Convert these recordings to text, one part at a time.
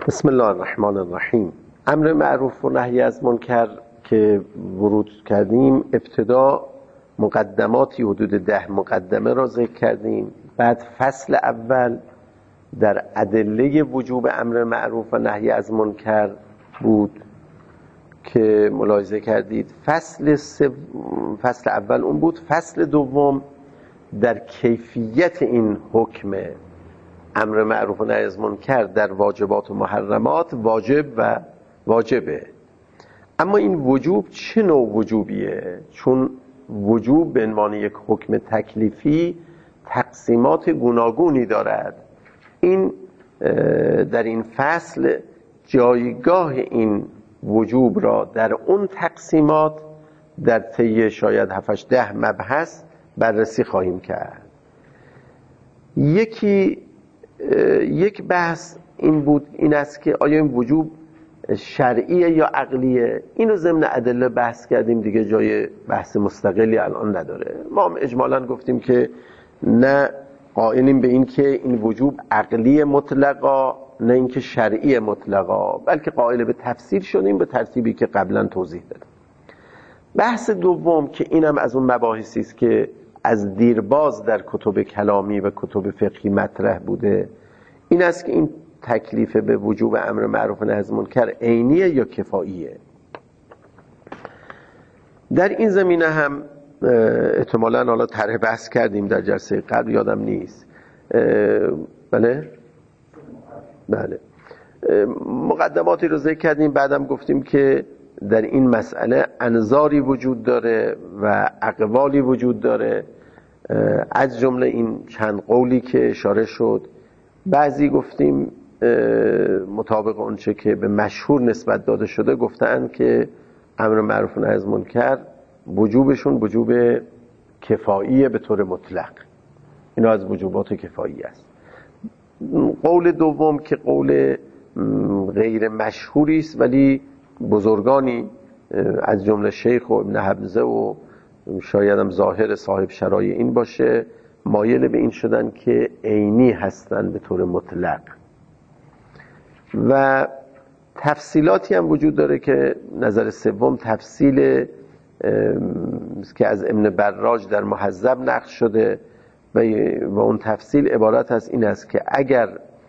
بسم الله الرحمن الرحیم. امر معروف و نهی از منکر که ورود کردیم، ابتدا مقدماتی حدود 10 مقدمه را ذکر کردیم. بعد فصل اول در ادله وجوب امر معروف و نهی از منکر بود که ملاحظه کردید. فصل اول اون بود. فصل دوم در کیفیت این حکم امر معروف و نهی از منکر در واجبات و محرمات، واجب و واجبه. اما این وجوب چه نوع وجوبیه؟ چون وجوب به عنوان یک حکم تکلیفی تقسیمات گوناگونی دارد. این در این فصل جایگاه این وجوب را در اون تقسیمات در طی شاید 7-10 مبحث بررسی خواهیم کرد. یک بحث این است که آیا این وجوب شرعیه یا عقلیه. اینو ضمن ادله بحث کردیم دیگه، جای بحث مستقلی الان نداره. ما هم اجمالاً گفتیم که نه قائلیم به این که این وجوب عقلی مطلقا، نه اینکه شرعی مطلقا، بلکه قائل به تفسیر شدیم به ترتیبی که قبلا توضیح دادم. بحث دوم که اینم از اون مباحثی است که از دیرباز در کتب کلامی و کتب فقهی مطرح بوده، این است که این تکلیف به وجوب امر معروف و نهی از منکر عینیه یا کفاییه. در این زمینه هم احتمالاً حالا طرح بحث کردیم در جلسه قبل، یادم نیست. بله مقدماتی رو ذکر کردیم. بعدم گفتیم که در این مسئله انظاری وجود داره و اقوالی وجود داره، از جمله این چند قولی که اشاره شد. بعضی گفتیم مطابق اونچه که به مشهور نسبت داده شده گفتند که امر معروف و نهی از منکر وجوبشون وجوب کفاییه به طور مطلق، اینا از وجوبات کفایی است. قول دوم که قول غیر مشهوری است ولی بزرگانی از جمله شیخ و ابن حبزه و شاید هم ظاهر صاحب شرایع این باشه، مایل به این شدن که عینی هستن به طور مطلق. و تفصیلاتی هم وجود داره که نظر سوم تفصیل که از ابن براج در مهذب نقل شده و اون تفصیل عبارت از این است که اگر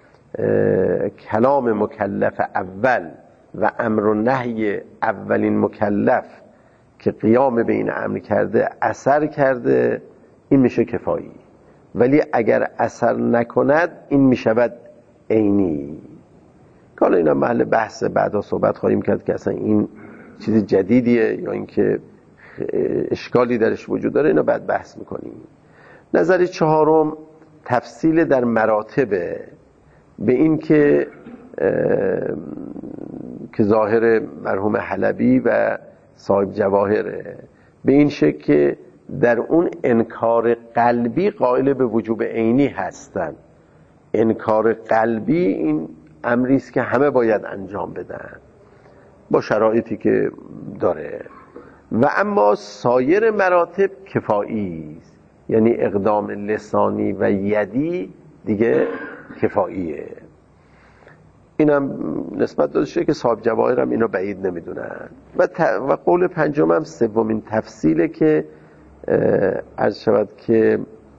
کلام مکلف اول و امر و نهی اولین مکلف که قیام به این امر کرده اثر کرده، این میشه کفایی. ولی اگر اثر نکند این میشود عینی. حالا اینا محل بحث، بعدا صحبت خواهیم کرد که اصلا این چیز جدیدیه یا اینکه اشکالی درش وجود داره، اینا بعد بحث میکنیم. نظر چهارم تفصیل در مراتبه، به این که ظاهر مرحوم حلبی و صاحب جواهره، به این شکل که در اون انکار قلبی قائل به وجوب عینی هستن. انکار قلبی این امری است که همه باید انجام بدن با شرایطی که داره. و اما سایر مراتب کفایی است، یعنی اقدام لسانی و یدی دیگه کفاییه. اینم نسبت داده شده که صاحب جواهر هم اینو بعید نمیدونن. و قول پنجم هم سومین تفصیله که عرض شود که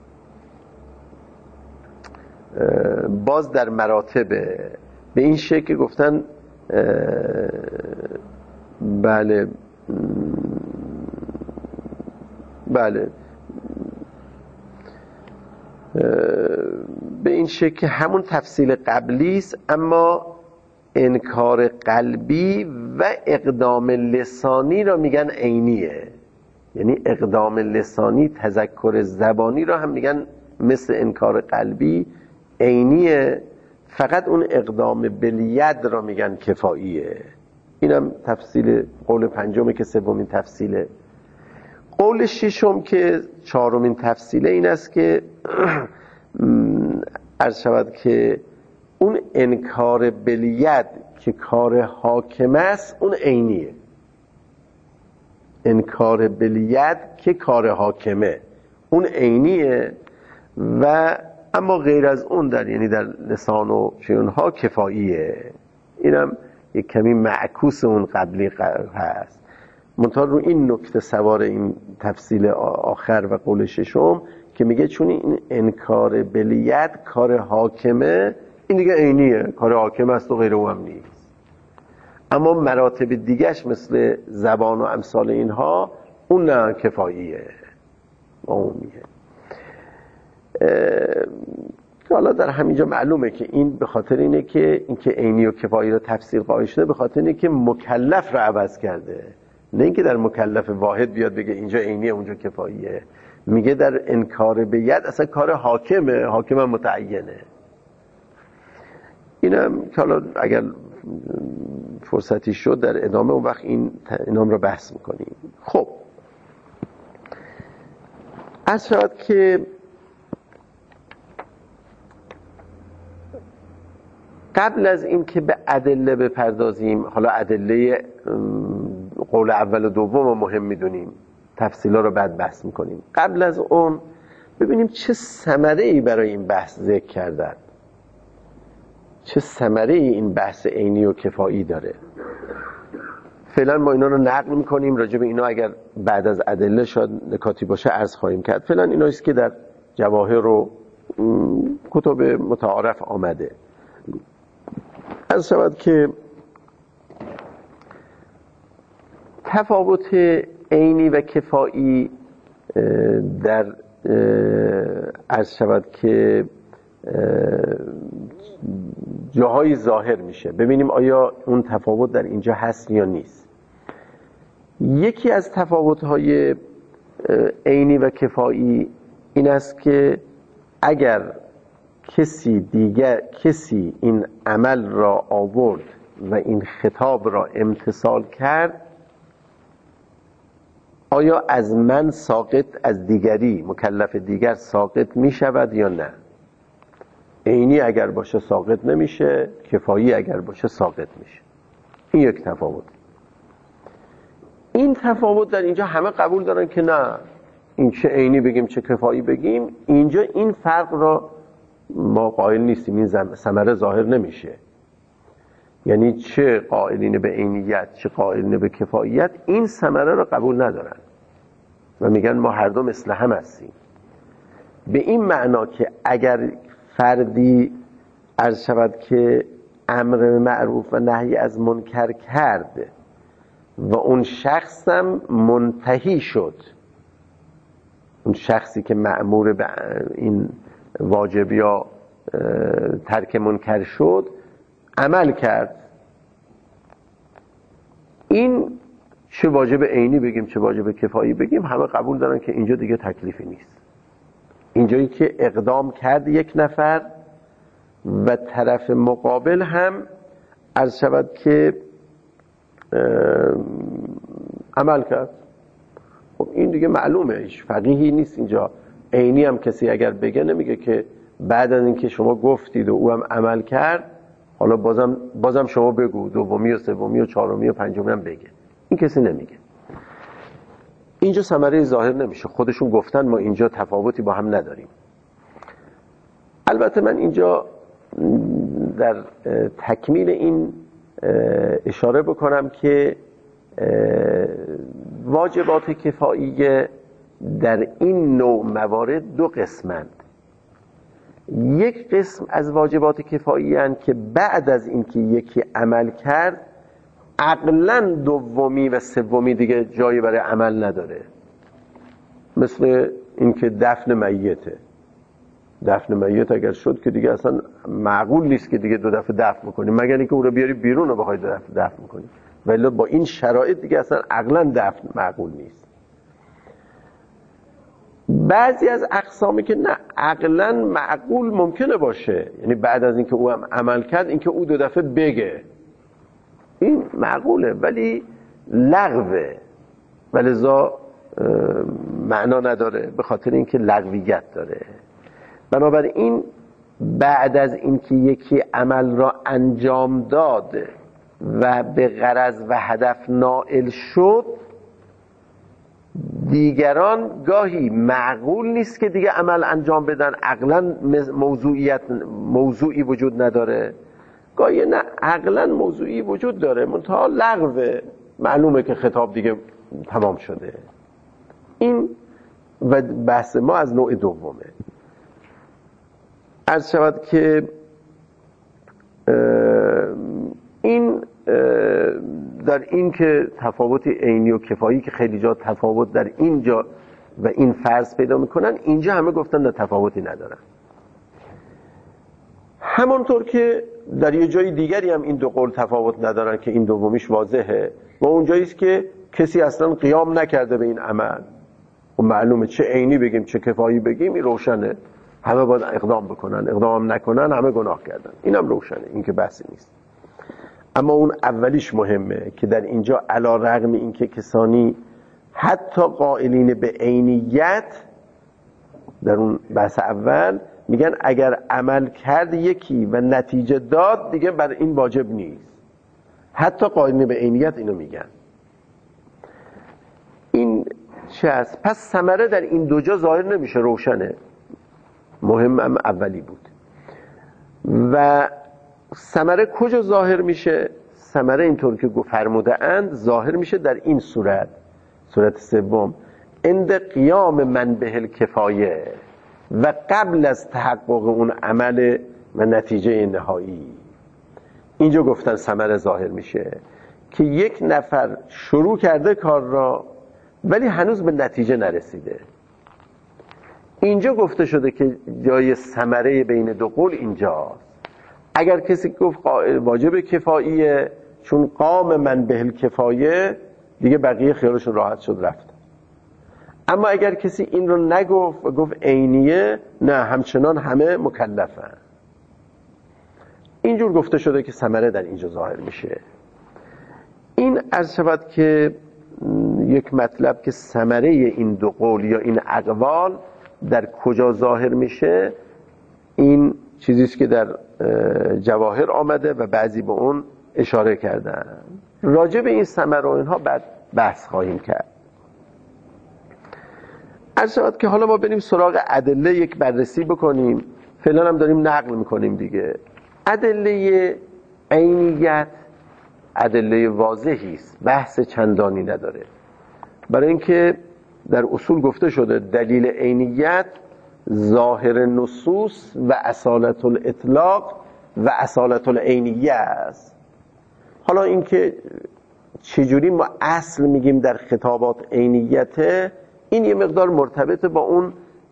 باز در مراتب به این شکل گفتن بله به این شکل همون تفصیل قبلی است، اما انکار قلبی و اقدام لسانی را میگن عینیه. یعنی اقدام لسانی، تذکر زبانی را هم میگن مثل انکار قلبی عینیه، فقط اون اقدام بالید را میگن کفاییه. اینم تفصیل قول پنجمه که سومین تفصیله. قول ششم که چهارمین تفصیله این است که عرض شود که اون انکار بالید که کار حاکم است اون عینیه. انکار بالید که کار حاکمه اون عینیه، و اما غیر از اون در یعنی در لسان و شیونها کفاییه. اینم یک کمی معکوس اون قبلی هست. منتها رو این نکته سوار این تفصیل آخر و قول ششم که میگه چون این انکار بلیت کار حاکمه، این دیگه عینیه، کار حاکم است و غیر او هم نیست. اما مراتب دیگهش مثل زبان و امثال اینها اون نه کفاییه عمومیه. حالا در همینجا معلومه که این به خاطر اینه که اینکه عینی و کفایی رو تفسیر قائل شده به خاطر اینه که مکلف رو عوض کرده، نه اینکه در مکلف واحد بیاد بگه اینجا عینیه اونجا کفاییه. میگه در انکار به ید اصلا کار حاکمه، حاکم هم متعینه. اینم که حالا اگر فرصتی شد در ادامه اون وقت اینام رو بحث میکنیم. خب عرض شود که قبل از این که به ادله بپردازیم، حالا ادله قول اول و دوم رو مهم میدونیم، تفصیلا رو بعد بحث میکنیم. قبل از اون ببینیم چه ثمره‌ای برای این بحث ذکر کردن، چه ثمره‌ای این بحث عینی و کفایی داره. فعلا ما اینا رو نقل میکنیم، راجع به اینا اگر بعد از ادله شاید نکاتی باشه عرض خواهیم کرد. فعلا اینا است که در جواهر و کتب متعارف آمده. عرض شود که تفاوت عینی و کفایی در عرض شود که جاهای ظاهر میشه. ببینیم آیا اون تفاوت در اینجا هست یا نیست. یکی از تفاوت‌های عینی و کفایی این است که اگر کسی این عمل را آورد و این خطاب را امتثال کرد، آیا از من ساقط، از دیگری مکلف دیگر ساقط می شود یا نه؟ عینی اگر باشه ساقط نمیشه، کفایی اگر باشه ساقط میشه. این یک تفاوت. این تفاوت در اینجا همه قبول دارن که نه، این چه عینی بگیم چه کفایی بگیم، اینجا این فرق را ما قائل نیستیم، این ثمره ظاهر نمیشه. یعنی چه قائلین به عینیت چه قائلین به کفاییت این ثمره را قبول ندارن و میگن ما هر دو مثل هم هستیم. به این معنا که اگر فردی عرض شود که امر معروف و نهی از منکر کرد و اون شخص هم منتهی شد، اون شخصی که مأمور به این واجب یا ترک منکر شد عمل کرد، این چه واجب عینی بگیم چه واجب کفایی بگیم همه قبول دارن که اینجا دیگه تکلیفی نیست. اینجایی که اقدام کرد یک نفر و طرف مقابل هم عرض شود که عمل کرد، خب این دیگه معلومه، هیچ فقیهی نیست اینجا. عینی هم کسی اگر بگه نمیگه که بعد از اینکه شما گفتید و او هم عمل کرد حالا بازم شما بگو، دومی و سومی و چهارمی و پنجمی هم بگه. این کسی نمیگه. اینجا ثمره ظاهر نمیشه، خودشون گفتن ما اینجا تفاوتی با هم نداریم. البته من اینجا در تکمیل این اشاره بکنم که واجبات کفاییه در این نوع موارد دو قسمند. یک قسم از واجبات کفایی هستند که بعد از اینکه یکی عمل کرد عقلاً دومی و سومی دیگه جایی برای عمل نداره. مثل اینکه دفن میته، دفن میت اگر شد که دیگه اصلا معقول نیست که دیگه دو دفعه دفن کنی، مگر اینکه او رو بیاری بیرون و بخوای دو دفعه دفن کنی، ولی با این شرایط دیگه اصلا عقلاً دفن معقول نیست. بعضی از اقسامی که نه عقلاً معقول ممکنه باشه، یعنی بعد از اینکه او هم عمل کرد اینکه او دو دفعه بگه، این معقوله ولی لغوه و لذا معنا نداره، به خاطر اینکه لغویت داره. بنابراین بعد از اینکه یکی عمل را انجام داد و به غرض و هدف نائل شد، دیگران گاهی معقول نیست که دیگه عمل انجام بدن، عقلا موضوعی وجود نداره، گاهی نه عقلا موضوعی وجود داره منتها لغوه، معلومه که خطاب دیگه تمام شده. این و بحث ما از نوع دومه. عرض شود که این در این که تفاوت عینی و کفایی که خیلی جا تفاوت در اینجا و این فرض پیدا میکنن، اینجا همه گفتن نه تفاوتی ندارن. همونطور که در یه جای دیگری هم این دو قول تفاوت ندارن که این دومیش واضحه و اونجاییست که کسی اصلا قیام نکرده به این عمل و معلومه چه عینی بگیم چه کفایی بگیم، این روشنه، همه باید اقدام بکنن، اقدام نکنن همه گناه کردن، اینم روشنه، این که بحثی نیست. اما اون اولیش مهمه که در اینجا علی رغم این که کسانی حتی قائلین به عینیت در اون بحث اول میگن اگر عمل کرد یکی و نتیجه داد دیگه بر این واجب نیست، حتی قائلین به عینیت اینو میگن. این چه است؟ پس ثمره در این دو جا ظاهر نمیشه، روشنه، مهم هم اولی بود. و ثمره کجا ظاهر میشه؟ ثمره اینطور که فرموده اند ظاهر میشه در این صورت سوم، عند قیام من به الکفایه و قبل از تحقق اون عمل و نتیجه نهایی. اینجا گفتن ثمره ظاهر میشه که یک نفر شروع کرده کار را ولی هنوز به نتیجه نرسیده. اینجا گفته شده که جای ثمره بین دو قول اینجاست. اگر کسی گفت واجب کفاییه چون قام من به الکفایه، دیگه بقیه خیالشون راحت شد رفت. اما اگر کسی این رو نگفت و گفت عینیه، نه همچنان همه مکلفن. اینجور گفته شده که ثمره در اینجا ظاهر میشه. این عرض شود که یک مطلب که ثمره این دو قول یا این اقوال در کجا ظاهر میشه، این چیزیست که در جواهر آمده و بعضی به اون اشاره کردن. راجع به این ثمره و اینها بعد بحث خواهیم کرد. عرض شود که حالا ما بریم سراغ ادله یک بررسی بکنیم. فعلا هم داریم نقل میکنیم دیگه. ادله عینیت ادله واضحی است، بحث چندانی نداره، برای اینکه در اصول گفته شده دلیل عینیت ظاهر نصوص و اصالت الاطلاق و اصالت العینیه است. حالا اینکه چجوری ما اصل میگیم در خطابات عینیته، این یه مقدار مرتبط با اون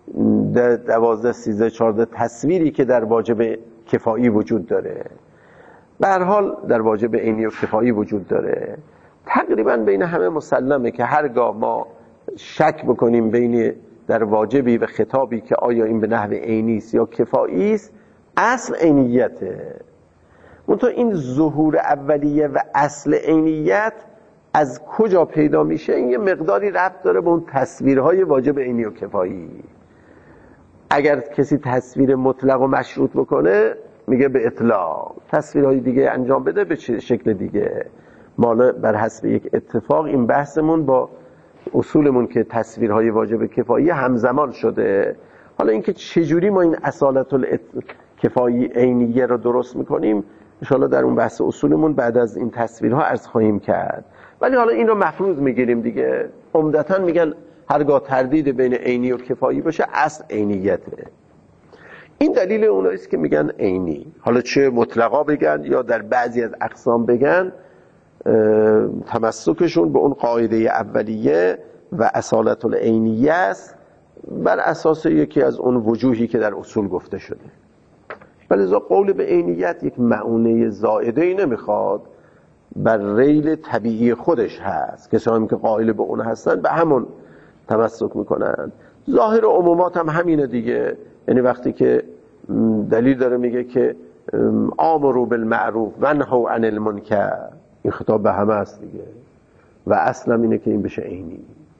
12 13 14 تصویری که در واجب کفایی وجود داره. به هر حال در واجب عینی و کفایی وجود داره. تقریبا بین همه مسلمه که هرگاه ما شک بکنیم بین در واجبی و خطابی که آیا این به نحو عینی است یا کفایی است، اصل عینیته. منتها این ظهور اولیه و اصل عینیت از کجا پیدا میشه؟ این یه مقداری ربط داره به اون تصویرهای واجب عینی و کفایی. اگر کسی تصویر مطلق و مشروط بکنه میگه به اطلاق، تصویرهای دیگه انجام بده به شکل دیگه. ما بر حسب یک اتفاق این بحثمون با اصولمون که تصویرهای واجب کفایی همزمان شده. حالا اینکه چجوری ما این اصالت کفایی عینیه رو درست میکنیم ان شاءالله در اون بحث اصولمون بعد از این تصویرها عرض خواهیم کرد. ولی حالا این رو مفروض میگیریم دیگه. عمدتاً میگن هرگاه تردید بین عینی و کفایی باشه اصل عینیته. این دلیل اوناییست که میگن عینی. حالا چه مطلقا بگن یا در بعضی از اقسام بگن، تمسکشون به اون قاعده اولیه و اصالت العینیه است، بر اساس یکی از اون وجوهی که در اصول گفته شده. ولی ذا قول به عینیت یک معونه زائده‌ای نمیخواد، بر ریل طبیعی خودش هست. کسانی که قائل به اون هستن به همون تمسک میکنن. ظاهر عمومات هم همینه دیگه. یعنی وقتی که دلیل داره میگه که آمروا بالمعروف و نهوا عن المنکر، این خطاب به همه است دیگه و اصلا اینه که این بشه عینی.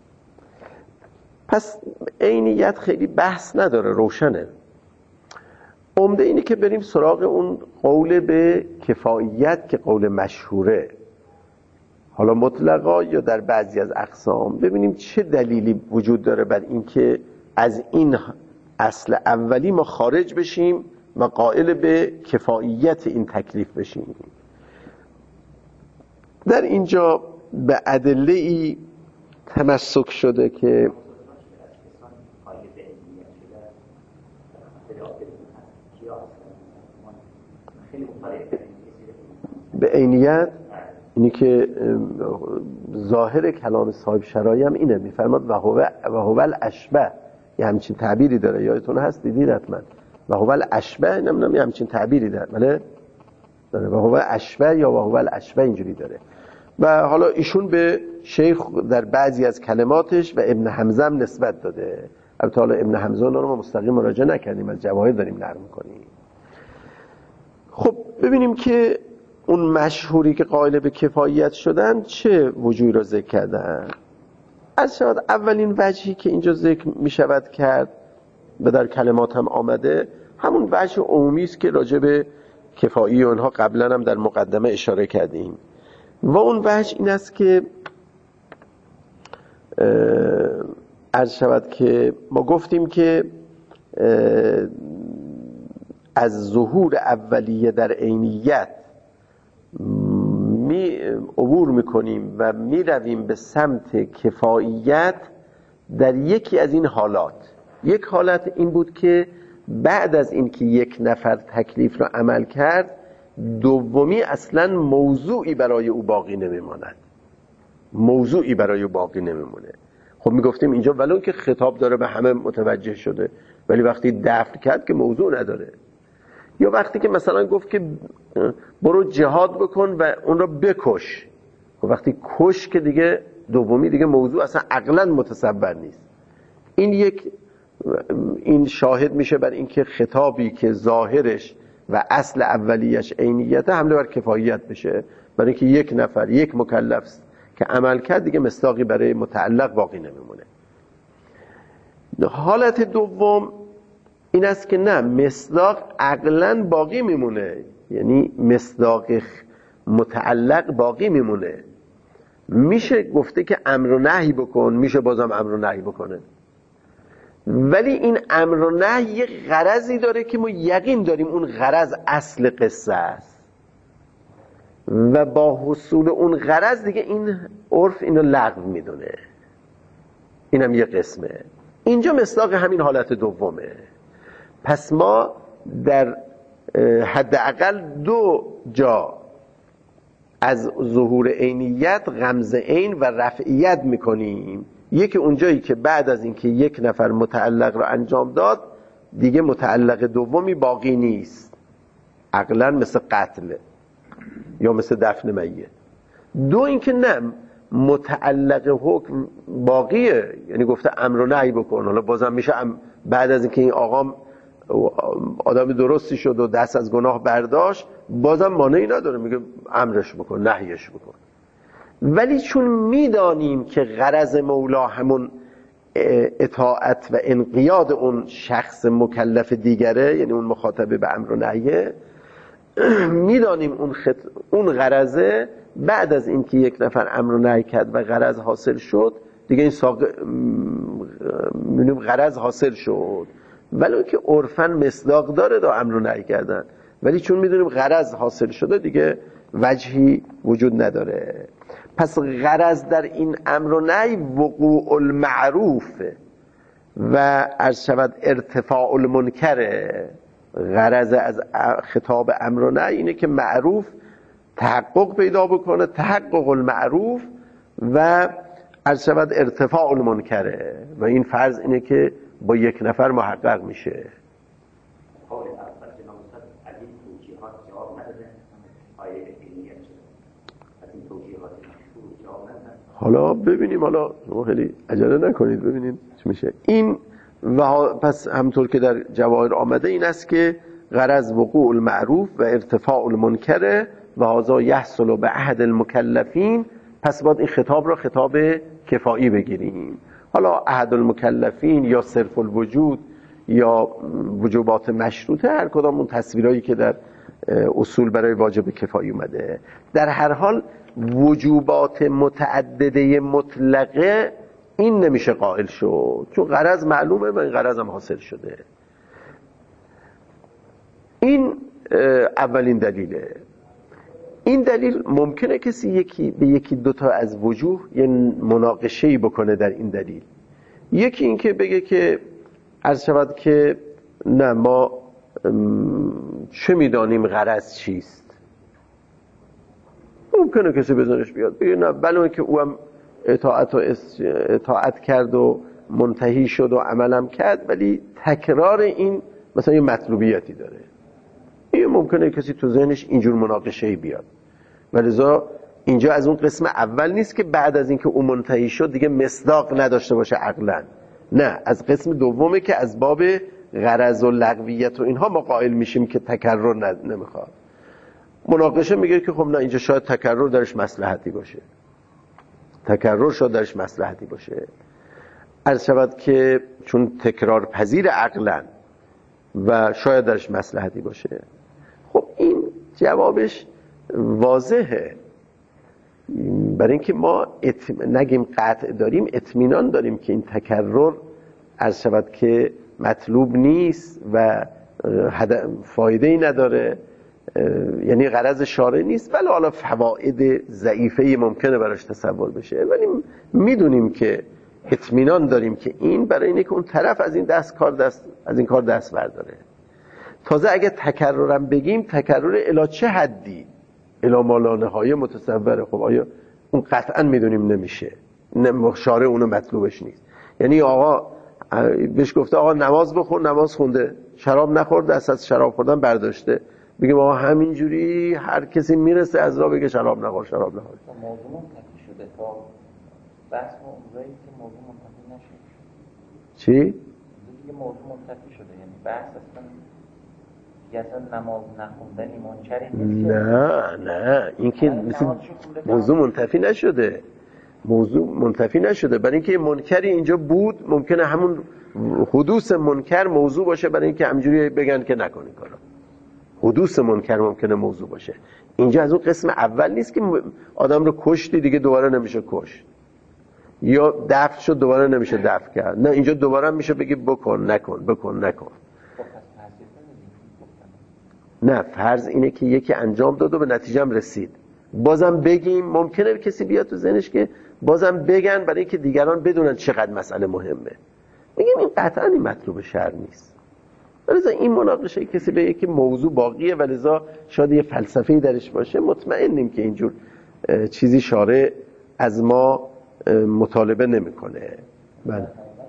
پس عینیت خیلی بحث نداره، روشنه. عمده اینه که بریم سراغ اون قول به کفاییت که قول مشهوره، حالا مطلقا یا در بعضی از اقسام، ببینیم چه دلیلی وجود داره بر این که از این اصل اولی ما خارج بشیم و قائل به کفاییت این تکلیف بشیم. در اینجا به ادله‌ای تمسک شده که به عینیت، اینی که ظاهر کلام صاحب شرایع هم اینه، میفرماد و هو الاشبه، یه همچین تعبیری داره، یادتون هست دیدید حتما، و هو الاشبه، نمیدونم یه همچین تعبیری داره، بله داره، و هو اشبه یا و هو الاشبه اینجوری داره. و حالا ایشون به شیخ در بعضی از کلماتش و ابن حمزه هم نسبت داده. البته حالا ابن حمزه رو ما مستقیم مراجعه نکردیم، از جواهر داریم نقل می‌کنیم. خب ببینیم که اون مشهوری که قائل به کفایت شدن چه وجوهی را ذکر کردن. از شاید اولین وجهی که اینجا ذکر می شود کرد و در کلمات هم آمده، همون وجه عمومی است که راجع به کفایی اونها قبلا هم در مقدمه اشاره کردیم. و اون وجه این است که عرض شود که ما گفتیم که از ظهور اولیه در عینیت عبور میکنیم و میرویم به سمت کفاییت در یکی از این حالات. یک حالت این بود که بعد از اینکه یک نفر تکلیف را عمل کرد، دومی اصلا موضوعی برای او باقی نمیماند، موضوعی برای او باقی نمیمونه. خب میگفتیم اینجا ولو که خطاب داره به همه متوجه شده، ولی وقتی دفن کرد که موضوع نداره. یا وقتی که مثلا گفت که برو جهاد بکن و اون رو بکش، خب وقتی کش که دیگه دومی دیگه موضوع اصلا عقلا متصور نیست. این شاهد میشه بر اینکه خطابی که ظاهرش و اصل اولیش عینیت حمله بر کفایت بشه، برای اینکه یک نفر یک مکلف که عمل کرد دیگه مصداقی برای متعلق باقی نمیمونه. حالت دوم این است که نه، مصداق عقلاً باقی میمونه، یعنی مصداق متعلق باقی میمونه. میشه گفته که امر و نهی بکن، میشه بازم امر و نهی بکنه، ولی این امر و نهی یه غرضی داره که ما یقین داریم اون غرض اصل قصه است و با حصول اون غرض دیگه این عرف اینو لغو میدونه. اینم یه قسمه. اینجا مصداق همین حالت دومه. پس ما در حداقل دو جا از ظهور عینیت غمز عین و رفعیت میکنیم. یکی اونجایی که بعد از اینکه یک نفر متعلق رو انجام داد دیگه متعلق دومی باقی نیست، عقلا مثل قتل یا مثل دفن میت. دو اینکه نه، متعلق حکم باقیه، یعنی گفته امر و نهی بکن، حالا بازم میشه بعد از اینکه این آقا آدم درستی شد و دست از گناه برداشت بازم مانعی نداره، میگه امرش بکن نهیش بکن. ولی چون میدانیم که غرض مولا همون اطاعت و انقیاد اون شخص مکلف دیگره، یعنی اون مخاطبه به امر و نهیه، میدانیم اون غرضه بعد از اینکه یک نفر امر و نهی کرد و غرض حاصل شد دیگه این غرض حاصل شد، ولی که عرفاً مصداق داره دا امر و نهی کردن، ولی چون میدونیم غرض حاصل شده دیگه وجهی وجود نداره. پس غرض در این امر و نهی وقوع المعروف و عرض شود ارتفاع المنکره. غرض از خطاب امر و نهی اینه که معروف تحقق پیدا بکنه، تحقق المعروف و عرض شود ارتفاع المنکره، و این فرض اینه که با یک نفر محقق میشه. حالا ببینیم، حالا شما خیلی عجله نکنید ببینید چی میشه این. و پس همطور که در جواهر آمده این است که غرض وقوع المعروف و ارتفاع المنکر و هذا یحصل به عهد المکلفین. پس باید این خطاب را خطاب کفایی بگیریم. حالا عهد المکلفین یا صرف الوجود یا وجوبات مشروطه، هر کدام اون تصویرهایی که در اصول برای واجب کفایی اومده. در هر حال وجوبات متعدده مطلقه این نمیشه قائل شد، چون غرض معلومه و این غرض هم حاصل شده. این اولین دلیله. این دلیل ممکنه کسی به یکی دوتا از وجوه یه مناقشه‌ای بکنه در این دلیل. یکی این که بگه که عرض شود که نه ما چه میدانیم غرض چیست. ممکنه کسی بزنش بیاد بگه نه بلکه که او هم اطاعت کرد و منتهی شد و عملم کرد، ولی تکرار این مثلا یه مطلوبیتی داره. این ممکنه کسی تو ذهنش اینجور مناقشه‌ای بیاد، ولذا اینجا از اون قسم اول نیست که بعد از اینکه اون منتهی شد دیگه مصداق نداشته باشه عقلا، نه، از قسم دومه که از باب غرض و لغویت و اینها ما قائل میشیم که تکرر نمیخواد. مناقشه میگه که خب نه، اینجا شاید تکرر درش مصلحتی باشه، تکرر شاید درش مصلحتی باشه. عرض شود که چون تکرار پذیر عقلن و شاید درش مصلحتی باشه. خب این جوابش واضحه، برای اینکه ما نگیم قطع داریم، اطمینان داریم که این تکرر عرض شود که مطلوب نیست و فایده‌ای نداره، یعنی غرض شارع نیست، ولی حالا فواید ضعیفه ممکنه براش تصور بشه، ولی میدونیم که اطمینان داریم که این برای اینه که اون طرف از این کار دست برداره. تازه اگه تکررم بگیم، تکرر الی چه حدی؟ الی ما لا نهایه متصوره. خب آیا اون قطعا میدونیم نمیشه، شارع اونو مطلوبش نیست. یعنی آقا بهش گفته آقا نماز بخون، نماز خونده، شراب نخورد، دست از شراب خوردن برداشته، بگیم آقا همینجوری هر کسی میرسه از راه بگه شراب نخور، شراب نخور. موضوع منتفی شده تا بحث اونجایی که موضوع منتفی نشده. چی؟ دیگه موضوع منتفی شده، یعنی بحث اصلا نماز نخوندنی منکری نیست. نه این که موضوع منتفی نشده، موضوع منتفی نشده، برای اینکه منکری اینجا بود، ممکنه همون حدوث منکر موضوع باشه، برای اینکه همینجوری بگن که نکنین کارا. حدوث منکر ممکنه موضوع باشه. اینجا از اون قسم اول نیست که آدم رو کشتی دیگه دوباره نمیشه کشت، یا دفع شد دوباره نمیشه دفع کرد. نه، اینجا دوباره میشه بگی بکن نکن، بکن نکن. نه، فرض اینه که یکی انجام داد و به نتیجه هم رسید، بازم بگیم. ممکنه کسی بیاد تو ذهنش که بازم بگن برای اینکه دیگران بدونن چقدر مسئله مهمه. میگیم این قطعا این مطلوب شرع نیست. ولذا این مناقشه کسی بگه که موضوع باقیه ولذا شاید یه فلسفه‌ای درش باشه، مطمئنیم که اینجور چیزی شارع از ما مطالبه نمیکنه. بله.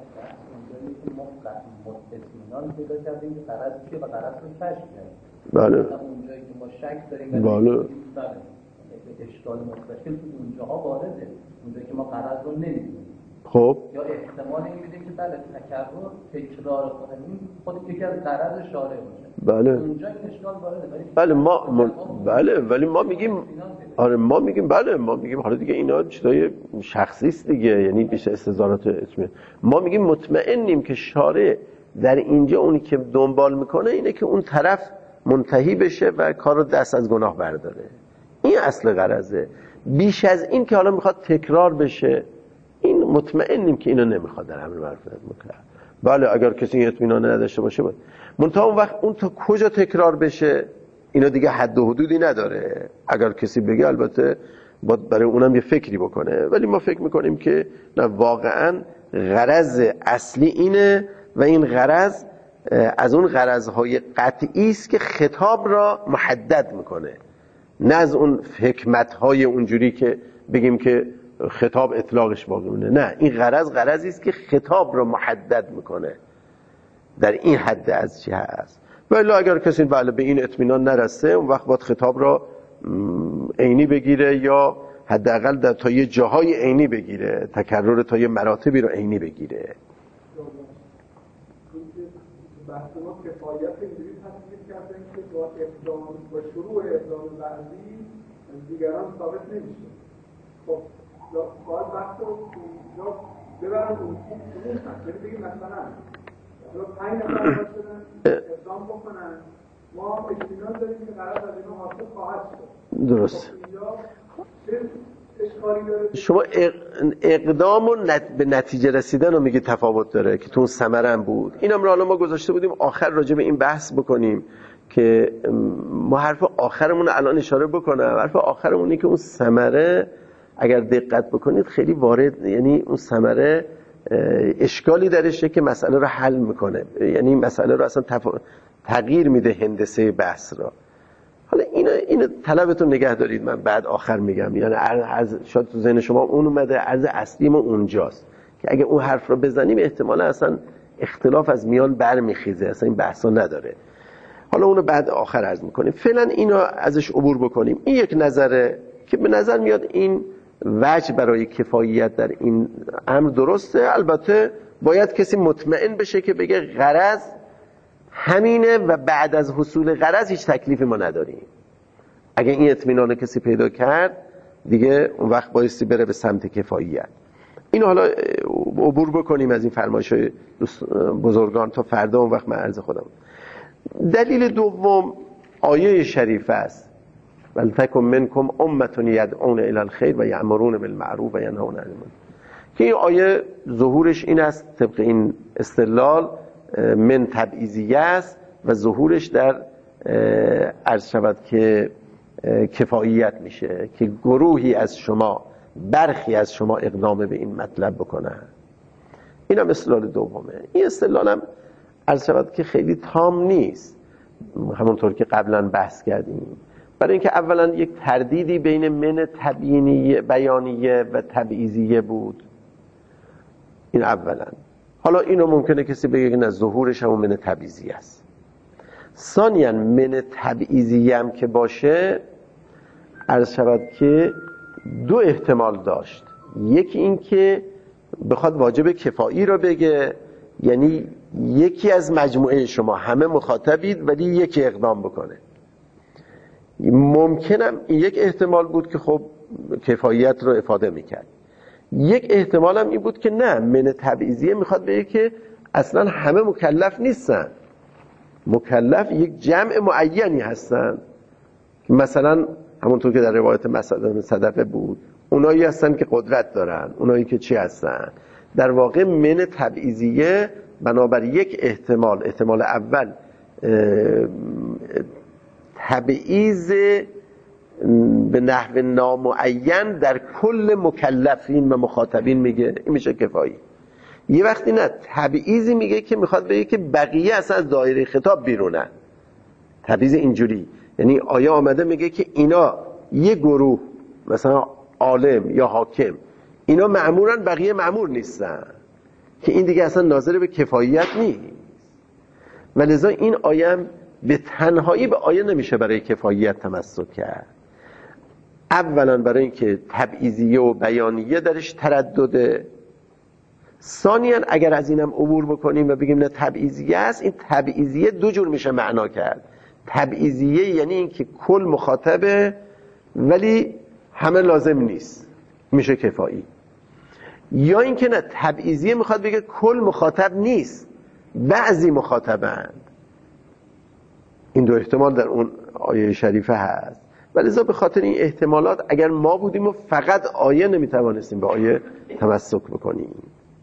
بله. اونجایی که ما شک داریم، بله. اشکال مستشکل تو اونجاها وارده، اونجایی که ما غرض رو نمیدونیم. خب یا احتمال این میده که بله تکرر تکرار کنیم خود یکی از غرض شارع باشه. بله. اونجا این اشکال وارده. بله ولی ما میگیم آره، ما میگیم بله، ما میگیم حالا دیگه اینا چیزای شخصی است دیگه، یعنی بیشتر استظهارات اسمی. ما میگیم مطمئنیم که شارع در اینجا اونی که دنبال میکنه اینه که اون طرف منتهی بشه و کار رو دست از گناه برداره. این اصل غرضه. بیش از این که حالا میخواد تکرار بشه، این مطمئنیم که اینو نمیخواد در امر معروف نهی منکر. بله اگر کسی اطمینان نداشته باشه باید. منتها اون وقت اون تا کجا تکرار بشه اینا دیگه حد و حدودی نداره. اگر کسی بگه البته باید برای اونم یه فکری بکنه، ولی ما فکر میکنیم که نه، واقعا غرض اصلی اینه و این غرض از اون غرضهای قطعی است که خطاب را محدد میکنه، نه از اون حکمتهای اونجوری که بگیم که خطاب اطلاقش باقی مونه. نه، این غرضی است که خطاب را محدد میکنه، در این حد از چی هست. ولی اگر کسی به این اطمینان نرسه، اون وقت باید خطاب را عینی بگیره یا حداقل تا یه جاهای عینی بگیره، تکرر تا یه مراتبی رو عینی بگیره. بحث ما کفایت اینجوری تصویر کردن که با اقدام و شروع اقدام بعضی دیگران ثابت نمیشه. خب باید بحث رو اینجا ببرن اون یعنی بگیم مثلا 5 نفر باشدن اقدام بکنن، ما اطمینان داریم که قرار از اینا حاصل خواهد شد. درست. خب اینجا چه اشکالی داره؟ شما اقدام و به نتیجه رسیدن رو میگه تفاوت داره که تو اون ثمره هم بود. اینم رو حالا ما گذاشته بودیم آخر راجع به این بحث بکنیم که ما حرف آخرمون الان اشاره بکنم. حرف آخرمونی که اون ثمره اگر دقت بکنید خیلی وارد، یعنی اون ثمره اشکالی درشه که مسئله رو حل میکنه، یعنی مسئله رو اصلا تغییر میده هندسه بحث را. حالا اینو طلبتون نگه دارید، من بعد آخر میگم. یعنی شاید تو ذهن شما اون اومده، عرض اصلی ما اونجاست که اگه اون حرف رو بزنیم احتمالا اصلا اختلاف از میان برمیخیزه، اصلا این بحثا نداره. حالا اونو بعد آخر عرض میکنیم. فعلا اینو ازش عبور بکنیم. این یک نظره که به نظر میاد این وجه برای کفاییت در این امر درسته. البته باید کسی مطمئن بشه که بگه غرض همینه و بعد از حصول غرض هیچ تکلیفی ما نداریم. اگه این اطمینان کسی پیدا کرد دیگه اون وقت بایستی بره به سمت کفاییت. اینو حالا عبور بکنیم از این فرمایش‌های بزرگان تا فردا اون وقت من عرض خودم. دلیل دوم آیه شریفه است: ولتکن منکم امة یدعون الی الخیر و یأمرون بالمعروف و ینهون عن المنکر. که این آیه ظهورش این است طبق این استدلال من تبعیضیه است و ظهورش در عرض شود که کفاییت میشه که گروهی از شما، برخی از شما اقدام به این مطلب بکنن. این هم استدلال دومه. این استدلال هم عرض شود که خیلی تام نیست، همونطور که قبلا بحث کردیم، برای اینکه اولا یک تردیدی بین من تبیینیه بیانیه و تبعیضیه بود. این اولا. حالا اینو ممکنه کسی بگه که نه، ظهورش هم من تبعیضیه است. ثانیاً من تبعیضیه هم که باشه عرض شود که دو احتمال داشت. یکی این که بخواد واجب کفایی رو بگه، یعنی یکی از مجموعه شما همه مخاطبید ولی یکی اقدام بکنه. ممکنم یک احتمال بود که خب کفاییت رو افاده میکرد. یک احتمال هم این بود که نه، من تبعیضیه میخواد بگه که اصلا همه مکلف نیستن، مکلف یک جمع معینی هستن. مثلا همونطور که در روایت مسعود صدقه بود، اونایی هستن که قدرت دارن، اونایی که چی هستن. در واقع من تبعیضیه بنابر یک احتمال اول تبعیض به نحو نامعین در کل مکلفین و مخاطبین میگه، این میشه کفایی. یه وقتی نه، تبعیضی میگه که میخواد بگه که بقیه اصلا از دایره خطاب بیرونن. تبعیض اینجوری، یعنی آیه آمده میگه که اینا یه گروه مثلا عالم یا حاکم اینا مأمورن، بقیه مأمور نیستن، که این دیگه اصلا ناظر به کفاییت نیست. ولذا این آیه هم به تنهایی به آیه نمیشه برای کفاییت تمسک کرد. اولا برای اینکه تبعیضیه و بیانیه درش تردده. ثانیاً اگر از اینم عبور بکنیم و بگیم نه تبعیضیه است، این تبعیضیه دو جور میشه معنا کرد. تبعیضیه یعنی اینکه کل مخاطبه ولی همه لازم نیست، میشه کفایی. یا اینکه نه، تبعیضیه میخواد بگه کل مخاطب نیست، بعضی مخاطبند. این دو احتمال در اون آیه شریفه هست. ولذا به خاطر این احتمالات اگر ما بودیم و فقط آیه نمیتوانستیم به آیه تمسک بکنیم.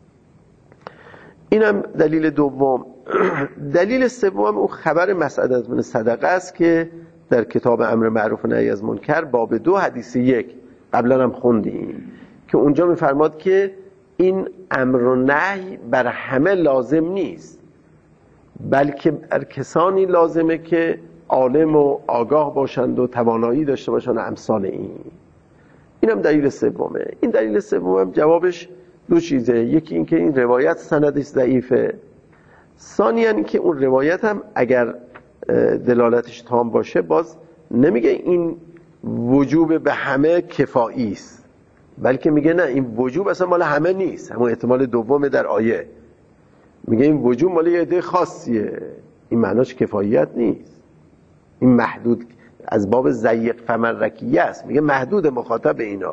اینم دلیل دوم. دلیل سوم اون خبر مسعود بن صدقه است که در کتاب امر معروف و نهی از منکر باب 2 حدیث 1 قبلا هم خوندیم که اونجا میفرماد که این امر و نهی بر همه لازم نیست، بلکه بر کسانی لازمه که عالم و آگاه باشند و توانایی داشته باشند و امثال این. اینم دلیل سومه. این دلیل سومم جوابش دو چیزه. یکی این که این روایت سندش ضعیفه. ثانیاً این که اون روایت هم اگر دلالتش تام باشه باز نمیگه این وجوب به همه کفایی است، بلکه میگه نه، این وجوب اصلا مال همه نیست. همون احتمال دومه در آیه میگه این وجوب مال یه عده خاصیه، این معناش کفاییت نیست، این محدود از باب ضیق فمرکیه است، میگه محدود مخاطب اینا.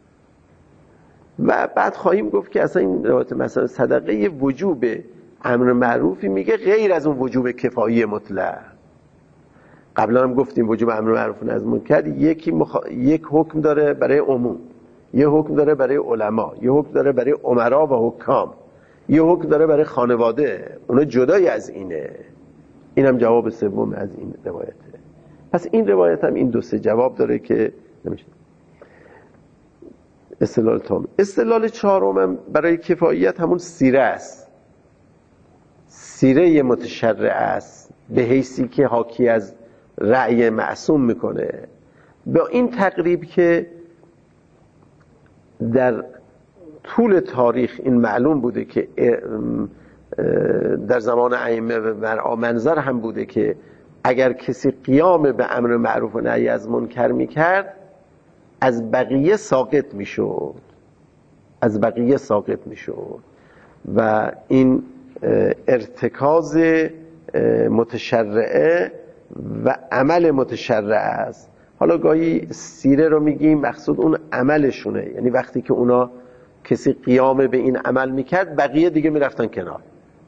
و بعد خواهیم گفت که اصلا این روایت مثلا صدقه یه وجوب امر معروفی میگه غیر از اون وجوب کفایی مطلق. قبلا هم گفتیم وجوب امر معروف و نهی از منکر یک حکم داره برای عموم، یه حکم داره برای علما، یه حکم داره برای امرا و حکام، یه حکم داره برای خانواده. اونا جدای از اینه. اینم جواب سوم از این روایته. پس این روایت هم این 2-3 جواب داره که نمیشه. استدلال تام. استدلال چهارم برای کفایت همون سیره است. سیره متشرع است به حیثی که حاکی از رأی معصوم میکنه. با این تقریب که در طول تاریخ این معلوم بوده که در زمان ائمه و منظر هم بوده که اگر کسی قیام به امر معروف و نهی از منکر میکرد از بقیه ساقط میشد، از بقیه ساقط میشد و این ارتکاز متشرعه و عمل متشرع است. حالا گاهی سیره رو میگیم مقصود اون عملشونه، یعنی وقتی که اونا کسی قیام به این عمل میکرد بقیه دیگه میرفتن کنار.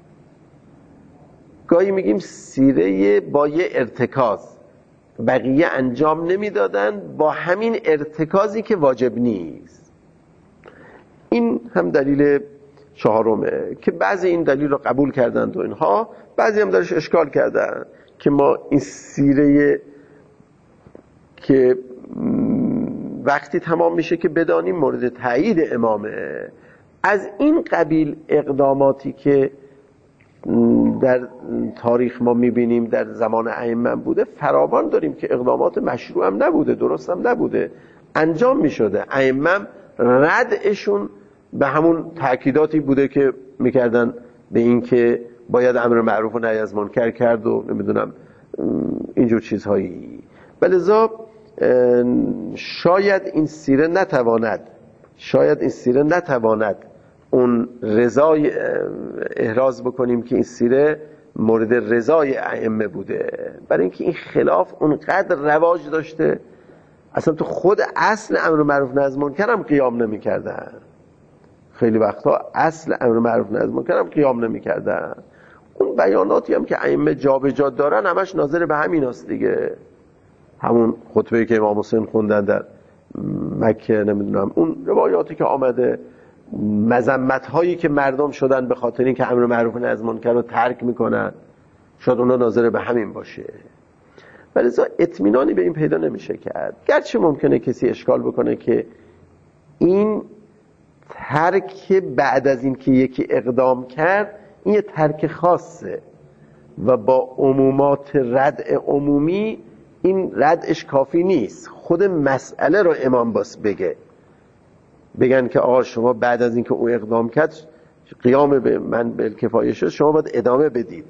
گاهی میگیم سیره با یه ارتکاز، بقیه انجام نمیدادن با همین ارتکازی که واجب نیست. این هم دلیل چهارمه که بعضی این دلیل رو قبول کردند و اینها، بعضی هم درش اشکال کردن که ما این سیره که وقتی تمام میشه که بدانیم مورد تایید امامه، از این قبیل اقداماتی که در تاریخ ما میبینیم در زمان ائمه بوده فراوان داریم که اقدامات مشروع هم نبوده، درست هم نبوده، انجام میشده. ائمه ردشون به همون تأکیداتی بوده که میکردن به این که باید امر معروف و نهی از منکر کرد و نمیدونم اینجور چیزهایی. ولذا شاید این سیره نتواند اون رضای احراز بکنیم که این سیره مورد رضای ائمه بوده، برای اینکه این خلاف اونقدر رواج داشته اصلا تو خود اصل امر معروف نهی از منکر هم قیام نمی‌کردن. خیلی وقتا اصل امر معروف نهی از منکر هم قیام نمی‌کردن. اون بیاناتی هم که ائمه جابجا دارن همش ناظر به همین است دیگه. همون خطبه‌ای که امام حسین خوندن در مکه، نمیدونم اون روایاتی که آمده، مذمت هایی که مردم شدن به خاطر این که امر معروف نهی از منکر رو ترک میکنن، شاید اونا ناظر به همین باشه. ولی اطمینانی به این پیدا نمیشه کرد. گرچه ممکنه کسی اشکال بکنه که این ترک بعد از این که یکی اقدام کرد این یه ترک خاصه و با عمومات ردع عمومی این ردعش کافی نیست. خود مسئله رو امام باس بگن که آقا شما بعد از این که او اقدام کرد قیام به من بالکفایه شد، شما باید ادامه بدید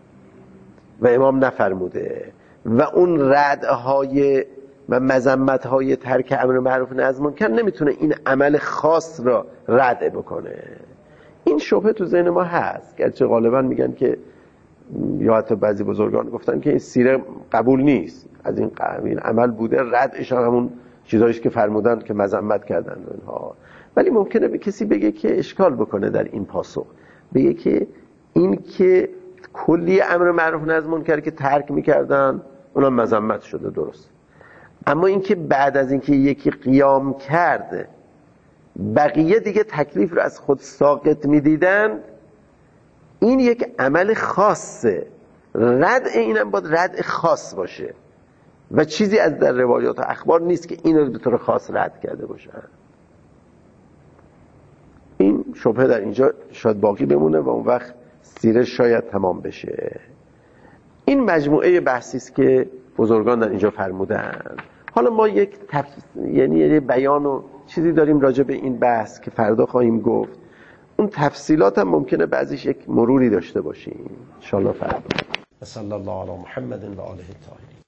و امام نفرموده و اون ردعهای و مذمت‌های ترک امر معروف نهی از منکر نمیتونه این عمل خاص را رد بکنه. این شبهه تو ذهن ما هست، گرچه غالبا میگن که یا حتی بعضی بزرگان گفتن که این سیره قبول نیست، از این قبیل عمل بوده، ردش همون چیزاییست که فرمودن که مذمت کردن و اینها. ولی ممکنه به کسی بگه که اشکال بکنه در این پاسخ، بگه که این که کلی امر معروف نهی از منکر که ترک میکردن اونا مذمت شده، درست، اما این که بعد از این که یکی قیام کرده بقیه دیگه تکلیف رو از خود ساقط میدیدن، این یک عمل خاصه. ردع اینم باید ردع خاص باشه و چیزی از در روایات و اخبار نیست که این رو به طور خاص رد کرده باشن. این شبهه در اینجا شاید باقی بمونه و اون وقت سیره شاید تمام بشه. این مجموعه بحثی است که بزرگان در اینجا فرمودن. حالا ما یک یعنی بیان و چیزی داریم راجع به این بحث که فردا خواهیم گفت. اون تفصیلات هم ممکنه بعضیش یک مروری داشته باشیم ان شاء الله فردا. صلی الله علی محمد و آله الطاهرین.